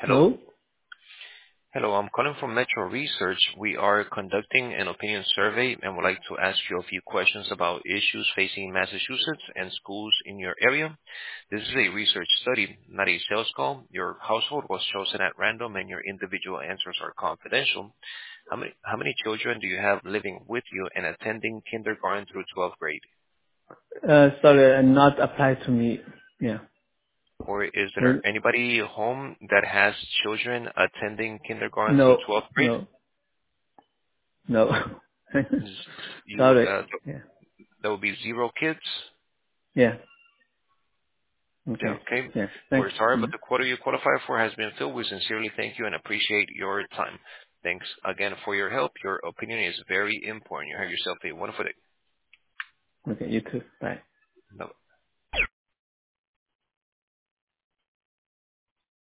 Hello. Hello? Hello, I'm calling from Metro Research. We are conducting an opinion survey and would like to ask you a few questions about issues facing Massachusetts and schools in your area. This is a research study, not a sales call. Your household was chosen at random and your individual answers are confidential. How many children do you have living with you and attending kindergarten through 12th grade? Sorry, not applied to me. Yeah. Or is there Well, anybody home that has children attending kindergarten through no, 12th grade? no, no. You, Sorry. Yeah. there will be 0 kids. Yeah. Yeah, Okay. okay. Yeah. We're Thanks. sorry, but Mm. the quota you qualify for has been filled. We sincerely thank you and appreciate your time. Thanks again for your help. Your opinion is very important. You have yourself a wonderful day. Okay. You too. Bye. Bye.